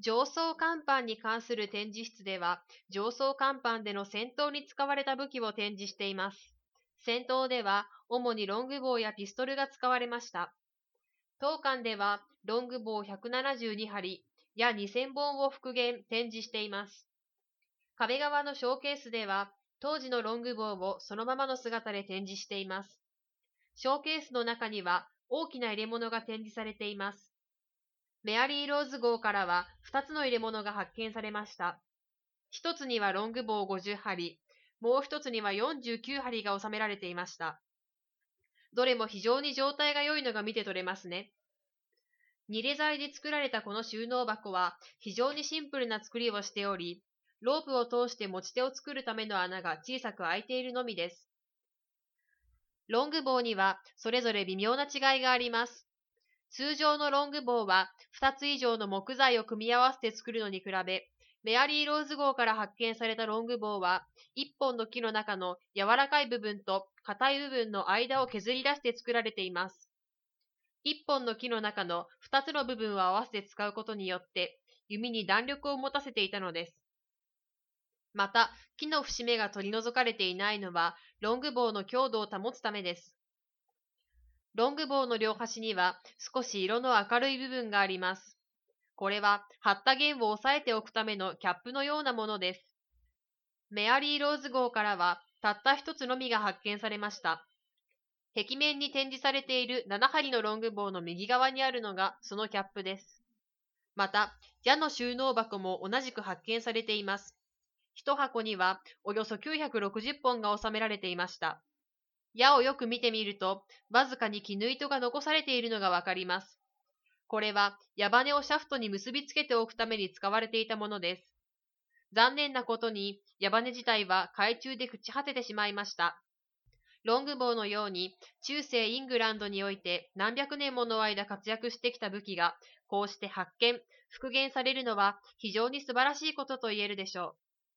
上層甲板に関する展示室では、上層甲板での戦闘に使われた武器を展示しています。戦闘では、主にロングボウやピストルが使われました。当館では、ロングボウ172針や2000本を復元、展示しています。壁側のショーケースでは、当時のロングボウをそのままの姿で展示しています。ショーケースの中には大きな入れ物が展示されています。メアリー・ローズ号からは2つの入れ物が発見されました。1つにはロングボウ50針、もう1つには49針が収められていました。どれも非常に状態が良いのが見て取れますね。ニレ材で作られたこの収納箱は非常にシンプルな作りをしており、ロープを通して持ち手を作るための穴が小さく開いているのみです。ロングボウにはそれぞれ微妙な違いがあります。通常のロングボウは2つ以上の木材を組み合わせて作るのに比べ、メアリー・ローズ号から発見されたロングボウは1本の木の中の柔らかい部分と硬い部分の間を削り出して作られています。1本の木の中の2つの部分を合わせて使うことによって弓に弾力を持たせていたのです。また、木の節目が取り除かれていないのはロングボウの強度を保つためです。ロングボウの両端には少し色の明るい部分があります。これは貼った弦を押さえておくためのキャップのようなものです。メアリー・ローズ号からはたった一つのみが発見されました。壁面に展示されている7針のロングボウの右側にあるのがそのキャップです。また、矢の収納箱も同じく発見されています。一箱にはおよそ960本が収められていました。矢をよく見てみると、わずかに絹糸が残されているのがわかります。これは矢羽をシャフトに結びつけておくために使われていたものです。残念なことに矢羽自体は海中で朽ち果ててしまいました。ロングボウのように中世イングランドにおいて何百年もの間活躍してきた武器がこうして発見、復元されるのは非常に素晴らしいことと言えるでしょう。